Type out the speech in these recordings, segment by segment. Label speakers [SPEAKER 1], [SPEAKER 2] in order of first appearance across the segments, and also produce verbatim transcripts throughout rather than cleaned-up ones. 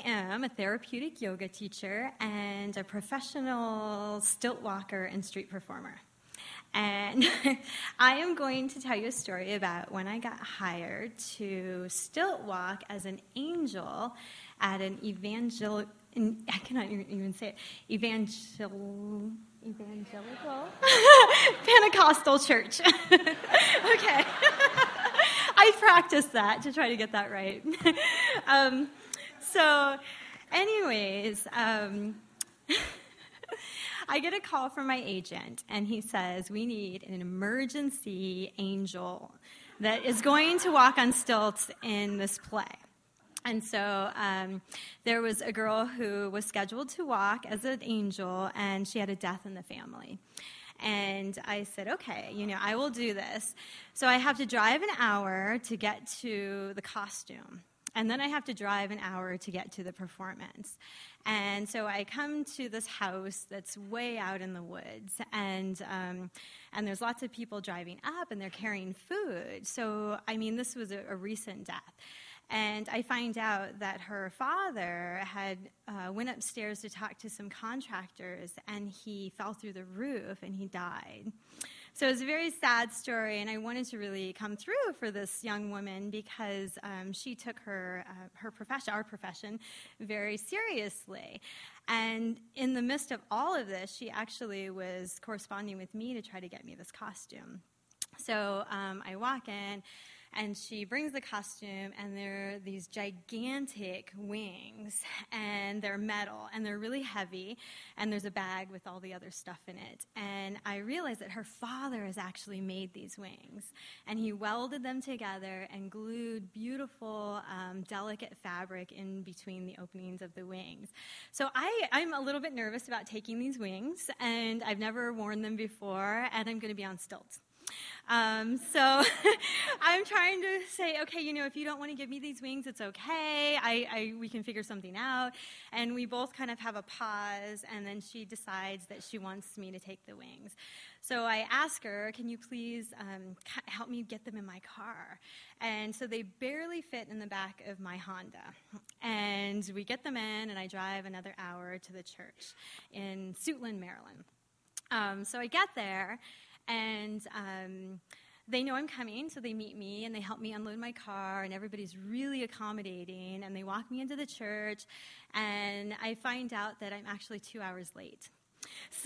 [SPEAKER 1] am a therapeutic yoga teacher and a professional stilt walker and street performer. And I am going to tell you a story about when I got hired to stilt walk as an angel at an evangel... I cannot even say it. Evangel... Evangelical? Pentecostal church. Okay. I practiced that to try to get that right. um, so, anyways, um, I get a call from my agent, and he says, we need an emergency angel that is going to walk on stilts in this play. And so um, there was a girl who was scheduled to walk as an angel, and she had a death in the family. And I said, okay, you know, I will do this. So I have to drive an hour to get to the costume. And then I have to drive an hour to get to the performance. And so I come to this house that's way out in the woods, and um, and there's lots of people driving up, and they're carrying food. So, I mean, this was a, a recent death. And I find out that her father had uh, went upstairs to talk to some contractors, and he fell through the roof, and he died. So it was a very sad story, and I wanted to really come through for this young woman because um, she took her uh, her profession, our profession, very seriously. And in the midst of all of this, she actually was corresponding with me to try to get me this costume. So um, I walk in, and she brings the costume, and they're these gigantic wings, and they're metal, and they're really heavy, and there's a bag with all the other stuff in it. And I realized that her father has actually made these wings, and he welded them together and glued beautiful, um, delicate fabric in between the openings of the wings. So I, I'm a little bit nervous about taking these wings, and I've never worn them before, and I'm going to be on stilts. Um, so I'm trying to say, okay, you know, if you don't want to give me these wings, it's okay. I, I we can figure something out. And we both kind of have a pause, and then she decides that she wants me to take the wings. So I ask her, can you please um, help me get them in my car? And so they barely fit in the back of my Honda. And we get them in, and I drive another hour to the church in Suitland, Maryland. Um, so I get there, and um, they know I'm coming, so they meet me, and they help me unload my car, and everybody's really accommodating, and they walk me into the church, and I find out that I'm actually two hours late. So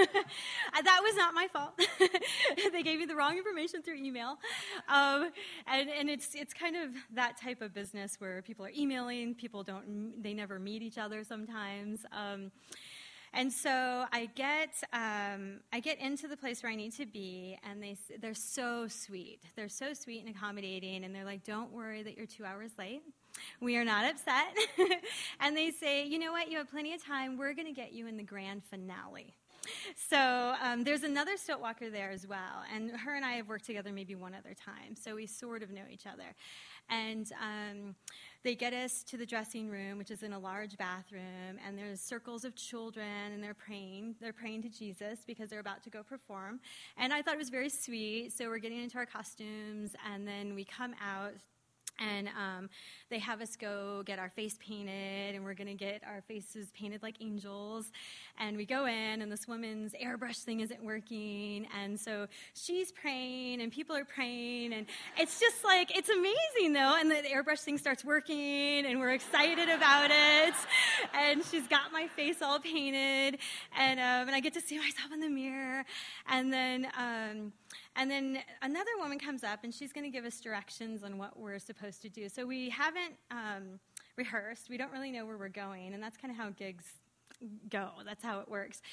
[SPEAKER 1] that was not my fault. They gave me the wrong information through email. Um, and, and it's it's kind of that type of business where people are emailing, people don't, they never meet each other sometimes. Um And so I get um, I get into the place where I need to be, and they they're so sweet. They're so sweet and accommodating, and they're like, "Don't worry that you're two hours late. We are not upset." And they say, "You know what? You have plenty of time. We're going to get you in the grand finale." So um, there's another stilt walker there as well, and her and I have worked together maybe one other time, so we sort of know each other. And um, they get us to the dressing room, which is in a large bathroom, and there's circles of children, and they're praying. They're praying to Jesus because they're about to go perform. And I thought it was very sweet, so we're getting into our costumes, and then we come out, and um, they have us go get our face painted, and we're going to get our faces painted like angels. And we go in, and this woman's airbrush thing isn't working, and so she's praying, and people are praying, and it's just like, it's amazing, though. And the, the airbrush thing starts working, and we're excited about it. And she's got my face all painted, and um, and I get to see myself in the mirror. And then um, and then another woman comes up, and she's going to give us directions on what we're supposed to do. So we haven't um, rehearsed. We don't really know where we're going, and that's kind of how gigs go. That's how it works.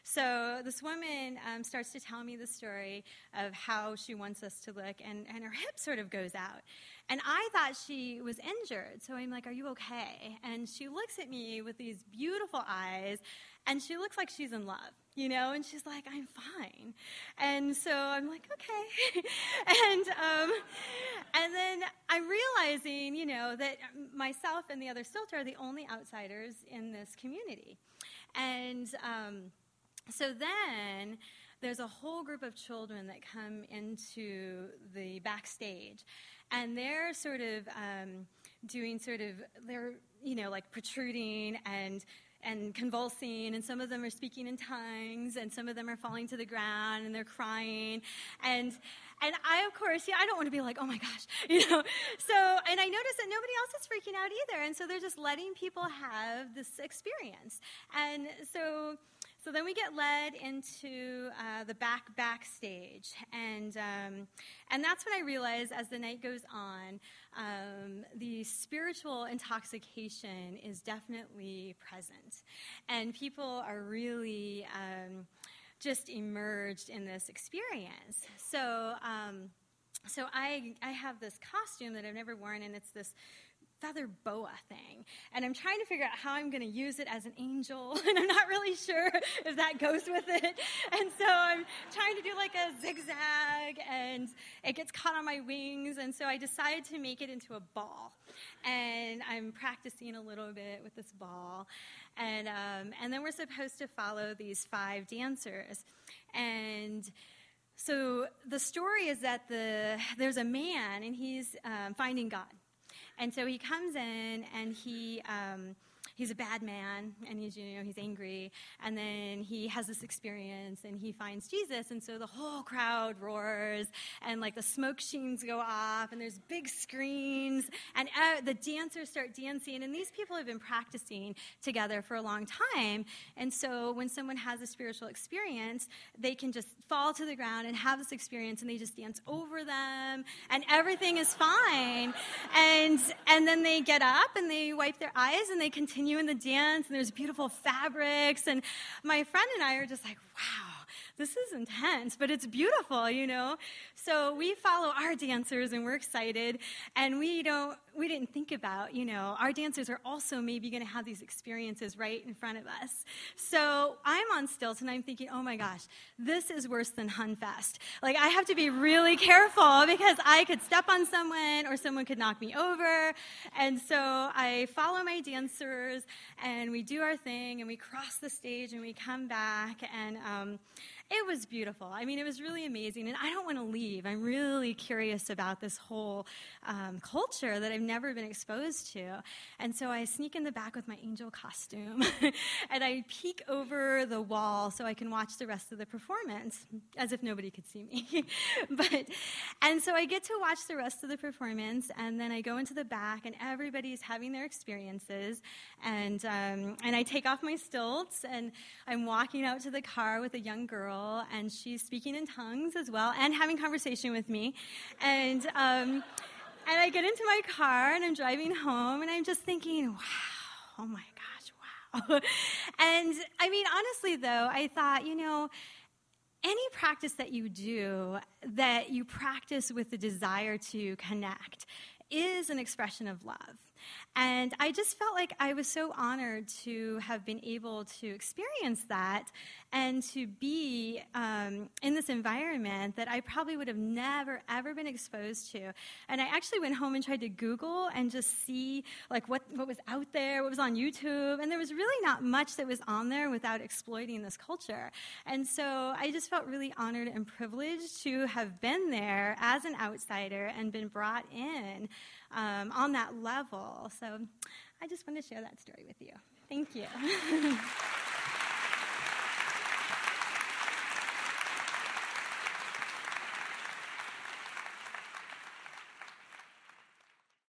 [SPEAKER 1] So this woman um, starts to tell me the story of how she wants us to look, and, and her hip sort of goes out. And I thought she was injured, so I'm like, "Are you okay?" And she looks at me with these beautiful eyes, and she looks like she's in love, you know, and she's like, "I'm fine." And so I'm like, okay. and um, and then I'm realizing, you know, that myself and the other stilter are the only outsiders in this community. And um, so then there's a whole group of children that come into the backstage, and they're sort of um, doing sort of, they're, you know, like protruding and and convulsing, and some of them are speaking in tongues, and some of them are falling to the ground, and they're crying, and and I, of course, yeah, I don't want to be like, oh my gosh, you know, so, and I notice that nobody else is freaking out either, and so they're just letting people have this experience, and so, so then we get led into uh, the back backstage, and um, and that's when I realize, as the night goes on, um, the spiritual intoxication is definitely present, and people are really um, just immersed in this experience. So, um, so I I have this costume that I've never worn, and it's this feather boa thing, and I'm trying to figure out how I'm going to use it as an angel, and I'm not really sure if that goes with it, and so I'm trying to do like a zigzag, and it gets caught on my wings, and so I decided to make it into a ball, and I'm practicing a little bit with this ball, and um, and then we're supposed to follow these five dancers, and so the story is that the there's a man, and he's um, finding God. And so he comes in, and he um, he's a bad man, and he's, you know, he's angry, and then he has this experience, and he finds Jesus, and so the whole crowd roars, and like the smoke sheens go off, and there's big screens, and uh, the dancers start dancing, and these people have been practicing together for a long time, and so when someone has a spiritual experience, they can just fall to the ground and have this experience, and they just dance over them, and everything is fine, and and then they get up, and they wipe their eyes, and they continue in the dance, and there's beautiful fabrics, and my friend and I are just like, wow, this is intense, but it's beautiful, you know. So we follow our dancers, and we're excited, and we don't, we didn't think about, you know, our dancers are also maybe going to have these experiences right in front of us. So I'm on stilts, and I'm thinking, oh my gosh, this is worse than Hunfest. Like, I have to be really careful because I could step on someone, or someone could knock me over, and so I follow my dancers, and we do our thing, and we cross the stage, and we come back, and um, it was beautiful. I mean, it was really amazing, and I don't want to leave. I'm really curious about this whole um, culture that I've never been exposed to, and so I sneak in the back with my angel costume, and I peek over the wall so I can watch the rest of the performance, as if nobody could see me. but And so I get to watch the rest of the performance, and then I go into the back, and everybody's having their experiences, and um, and I take off my stilts, and I'm walking out to the car with a young girl, and she's speaking in tongues as well, and having conversation with me, and um, and I get into my car, and I'm driving home, and I'm just thinking, wow, oh my gosh, wow. And I mean, honestly though, I thought, you know, any practice that you do, that you practice with the desire to connect, is an expression of love. And I just felt like I was so honored to have been able to experience that and to be um, in this environment that I probably would have never, ever been exposed to. And I actually went home and tried to Google and just see like what, what was out there, what was on YouTube, and there was really not much that was on there without exploiting this culture. And so I just felt really honored and privileged to have been there as an outsider and been brought in um, on that level. So I just wanted to share that story with you. Thank you.